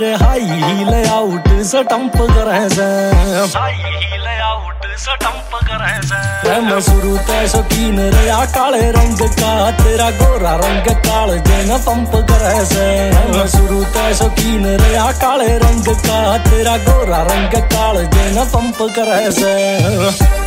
High heel out stump करे से, high heel out stump करे से। मैं शुरू ते शौकीन रहा काले रंग का, तेरा गोरा रंग काल जेन पंप करे से। मैं शुरू ते शौकीन रहा काले रंग का, तेरा गोरा रंग काल जेन पंप करे से।